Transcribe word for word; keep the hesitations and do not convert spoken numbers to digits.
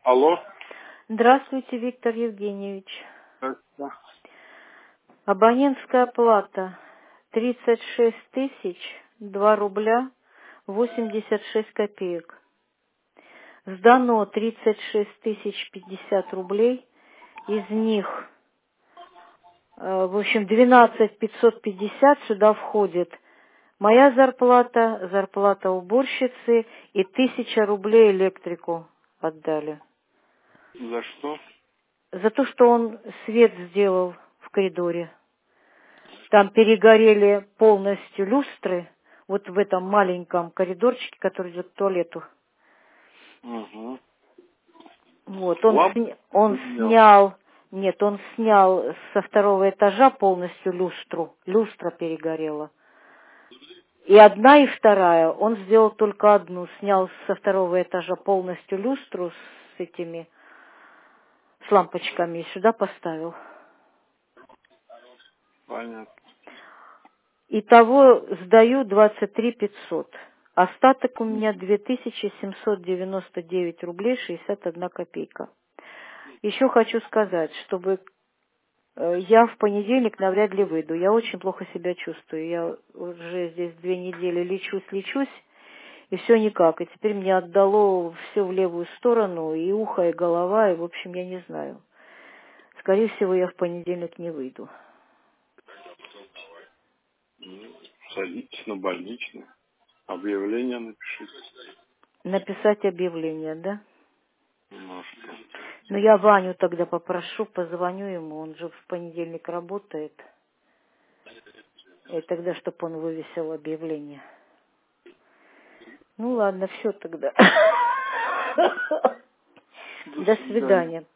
Алло. Здравствуйте, Виктор Евгеньевич. Это... Абонентская плата тридцать шесть тысяч два рубля восемьдесят шесть копеек. Сдано тридцать шесть тысяч пятьдесят рублей. Из них, в общем, двенадцать пятьсот пятьдесят сюда входит моя зарплата, зарплата уборщицы и тысяча рублей электрику отдали. За что? За то, что он свет сделал в коридоре. Там перегорели полностью люстры, вот в этом маленьком коридорчике, который идет к туалету. Угу. Вот, он, Лампу сня... он поменял. снял, нет, он снял со второго этажа полностью люстру, люстра перегорела. И одна, и вторая, он сделал только одну, снял со второго этажа полностью люстру с этими, с лампочками, и сюда поставил. Понятно. Итого сдаю двадцать три пятьсот. Остаток у меня две тысячи семьсот девяносто девять рублей шестьдесят одна копейка. Еще хочу сказать, чтобы э, я в понедельник навряд ли выйду. Я очень плохо себя чувствую. Я уже здесь две недели лечусь, лечусь, и все никак. И теперь мне отдало все в левую сторону, и ухо, и голова, и, в общем, я не знаю. Скорее всего, я в понедельник не выйду. Ну, садитесь на больничный. Объявление напишите. Написать объявление, да? Ну, а что? Ну, я Ваню тогда попрошу, позвоню ему, он же в понедельник работает. И тогда, чтобы он вывесил объявление. Ну, ладно, все тогда. До До свидания. свидания.